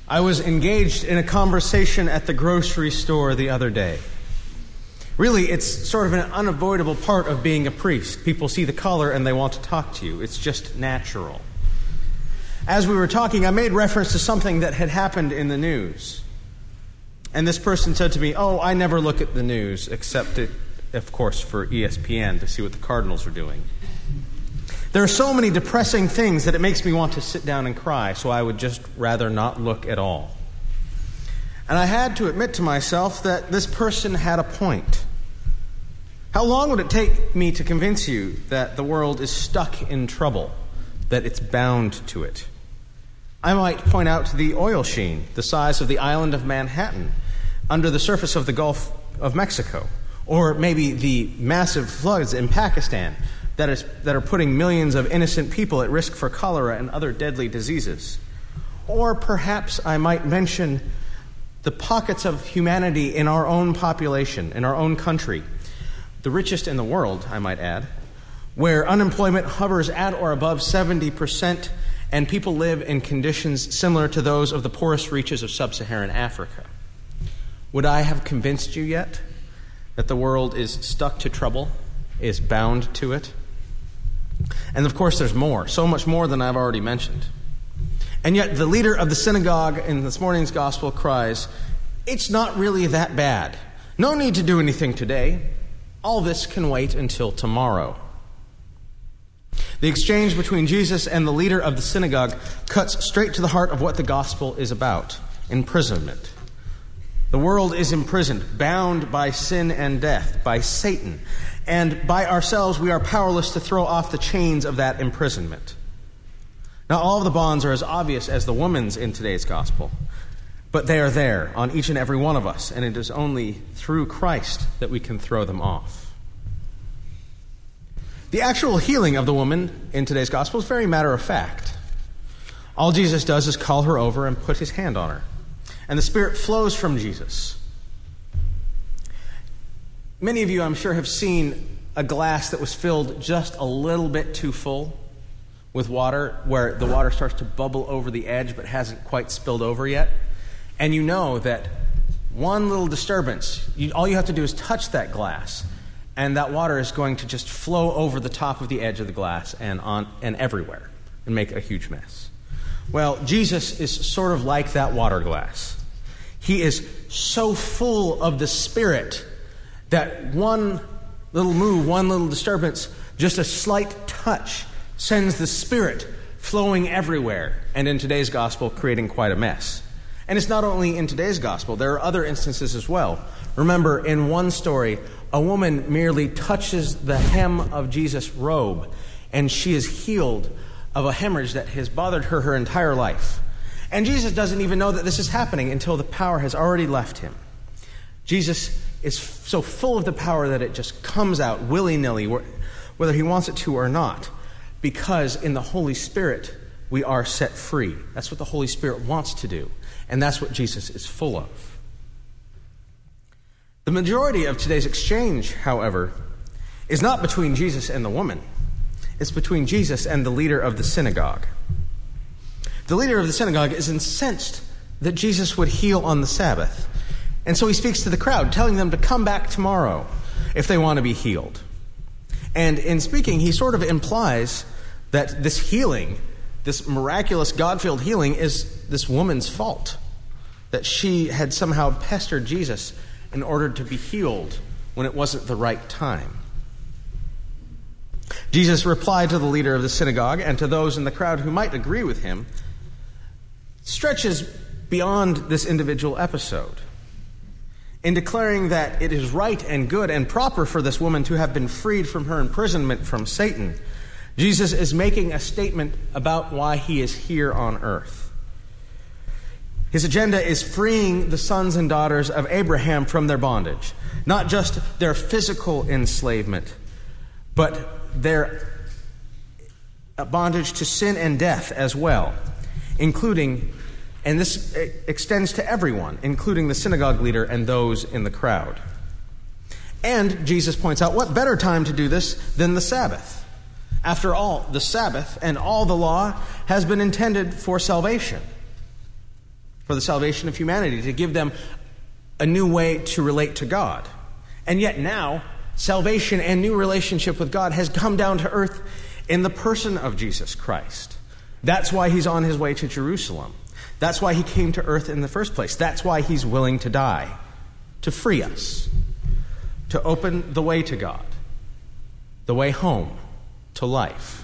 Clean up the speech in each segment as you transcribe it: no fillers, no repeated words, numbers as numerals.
I was engaged in a conversation at the grocery store the other day. Really, it's sort of an unavoidable part of being a priest. People see the color and they want to talk to you. It's just natural. As we were talking, I made reference to something that had happened in the news. And this person said to me, I never look at the news, except, of course, for ESPN to see what the Cardinals are doing. There are so many depressing things that it makes me want to sit down and cry, so I would just rather not look at all. And I had to admit to myself that this person had a point. How long would it take me to convince you that the world is stuck in trouble, that it's bound to it? I might point out the oil sheen, the size of the island of Manhattan, under the surface of the Gulf of Mexico, or maybe the massive floods in Pakistan that are putting millions of innocent people at risk for cholera and other deadly diseases. Or perhaps I might mention the pockets of humanity in our own population, in our own country, the richest in the world, I might add, where unemployment hovers at or above 70%, and people live in conditions similar to those of the poorest reaches of sub-Saharan Africa. Would I have convinced you yet that the world is stuck to trouble, is bound to it? And of course there's more, so much more than I've already mentioned. And yet the leader of the synagogue in this morning's gospel cries, "It's not really that bad. No need to do anything today. All this can wait until tomorrow." The exchange between Jesus and the leader of the synagogue cuts straight to the heart of what the gospel is about: imprisonment. The world is imprisoned, bound by sin and death, by Satan. And by ourselves, we are powerless to throw off the chains of that imprisonment. Now, all of the bonds are as obvious as the woman's in today's gospel, but they are there on each and every one of us, and it is only through Christ that we can throw them off. The actual healing of the woman in today's gospel is very matter of fact. All Jesus does is call her over and put his hand on her, and the Spirit flows from Jesus. Many of you, I'm sure, have seen a glass that was filled just a little bit too full with water, where the water starts to bubble over the edge but hasn't quite spilled over yet. And you know that one little disturbance, all you have to do is touch that glass, and that water is going to just flow over the top of the edge of the glass and everywhere and make a huge mess. Well, Jesus is sort of like that water glass. He is so full of the Spirit that one little move, one little disturbance, just a slight touch sends the Spirit flowing everywhere, and in today's gospel, creating quite a mess. And it's not only in today's gospel, there are other instances as well. Remember, in one story, a woman merely touches the hem of Jesus' robe, and she is healed of a hemorrhage that has bothered her entire life. And Jesus doesn't even know that this is happening until the power has already left him. Jesus is so full of the power that it just comes out willy-nilly, whether he wants it to or not, because in the Holy Spirit we are set free. That's what the Holy Spirit wants to do, and that's what Jesus is full of. The majority of today's exchange, however, is not between Jesus and the woman. It's between Jesus and the leader of the synagogue. The leader of the synagogue is incensed that Jesus would heal on the Sabbath. And so he speaks to the crowd, telling them to come back tomorrow if they want to be healed. And in speaking, he sort of implies that this healing, this miraculous God-filled healing, is this woman's fault. That she had somehow pestered Jesus in order to be healed when it wasn't the right time. Jesus replied to the leader of the synagogue and to those in the crowd who might agree with him, stretches beyond this individual episode, in declaring that it is right and good and proper for this woman to have been freed from her imprisonment from Satan. Jesus is making a statement about why he is here on earth. His agenda is freeing the sons and daughters of Abraham from their bondage, not just their physical enslavement, but their bondage to sin and death as well, including, and this extends to everyone, including the synagogue leader and those in the crowd. And Jesus points out, what better time to do this than the Sabbath? After all, the Sabbath and all the law has been intended for salvation. for the salvation of humanity, to give them a new way to relate to God. And yet now, salvation and new relationship with God has come down to earth in the person of Jesus Christ. That's why he's on his way to Jerusalem. That's why he came to earth in the first place. That's why he's willing to die, to free us, to open the way to God, the way home to life.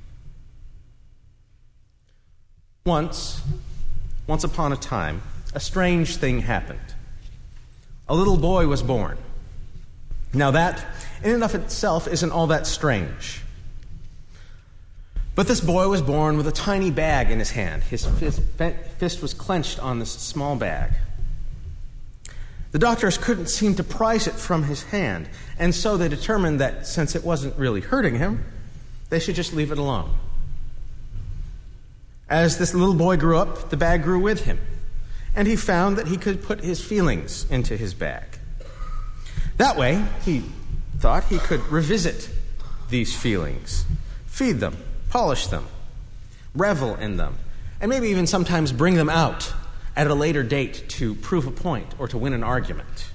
Once upon a time, a strange thing happened. A little boy was born. Now that, in and of itself, isn't all that strange. But this boy was born with a tiny bag in his hand. His fist was clenched on this small bag. The doctors couldn't seem to prise it from his hand, and so they determined that since it wasn't really hurting him, they should just leave it alone. As this little boy grew up, the bag grew with him, and he found that he could put his feelings into his bag. That way, he thought he could revisit these feelings, feed them, polish them, revel in them, and maybe even sometimes bring them out at a later date to prove a point or to win an argument.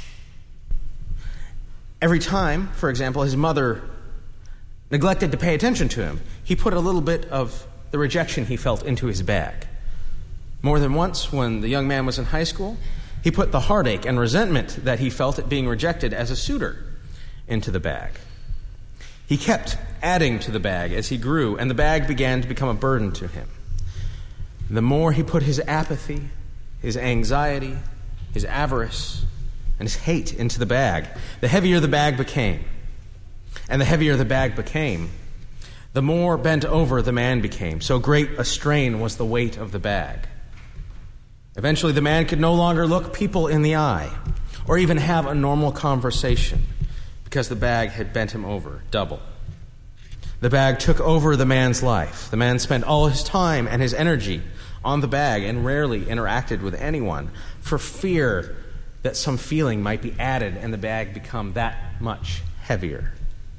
Every time, for example, his mother neglected to pay attention to him, he put a little bit of the rejection he felt into his bag. More than once, when the young man was in high school, he put the heartache and resentment that he felt at being rejected as a suitor into the bag. He kept adding to the bag as he grew, and the bag began to become a burden to him. The more he put his apathy, his anxiety, his avarice, and his hate into the bag, the heavier the bag became. And the heavier the bag became, the more bent over the man became. So great a strain was the weight of the bag. Eventually, the man could no longer look people in the eye or even have a normal conversation because the bag had bent him over double. The bag took over the man's life. The man spent all his time and his energy on the bag and rarely interacted with anyone for fear that some feeling might be added and the bag become that much heavier.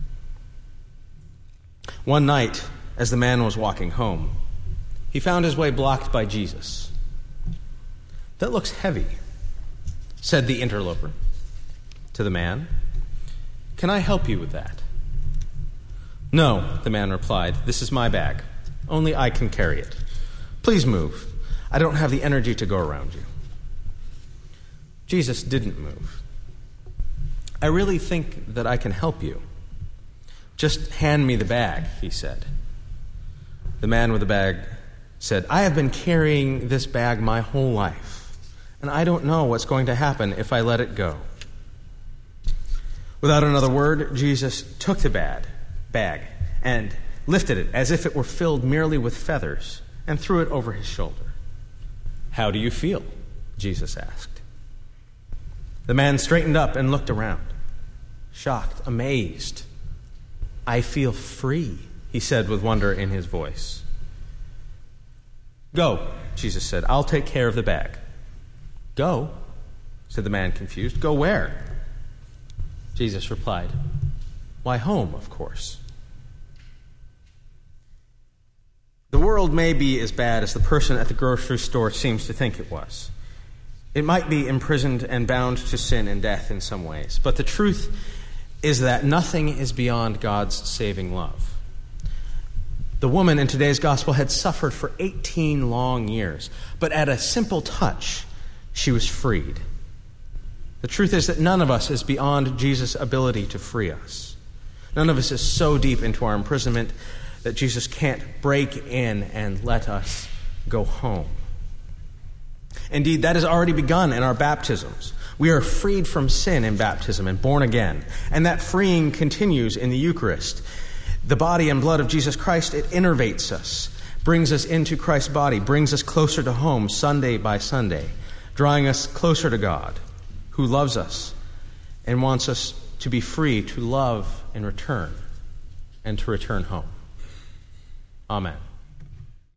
One night, as the man was walking home, he found his way blocked by Jesus. "That looks heavy," said the interloper to the man. "Can I help you with that?" "No," the man replied. "This is my bag. Only I can carry it. Please move. I don't have the energy to go around you." Jesus didn't move. "I really think that I can help you. Just hand me the bag," he said. The man with the bag said, "I have been carrying this bag my whole life, and I don't know what's going to happen if I let it go." Without another word, Jesus took the bag and lifted it as if it were filled merely with feathers and threw it over his shoulder. "How do you feel?" Jesus asked. The man straightened up and looked around, shocked, amazed. "I feel free," he said with wonder in his voice. "Go," Jesus said. "I'll take care of the bag." "Go?" said the man, confused. "Go where?" Jesus replied, "Why, home, of course." The world may be as bad as the person at the grocery store seems to think it was. It might be imprisoned and bound to sin and death in some ways, but the truth is that nothing is beyond God's saving love. The woman in today's gospel had suffered for 18 long years, but at a simple touch, she was freed. The truth is that none of us is beyond Jesus' ability to free us. None of us is so deep into our imprisonment that Jesus can't break in and let us go home. Indeed, that has already begun in our baptisms. We are freed from sin in baptism and born again, and that freeing continues in the Eucharist. The body and blood of Jesus Christ, it innervates us, brings us into Christ's body, brings us closer to home Sunday by Sunday, drawing us closer to God, who loves us and wants us to be free to love in return and to return home. Amen.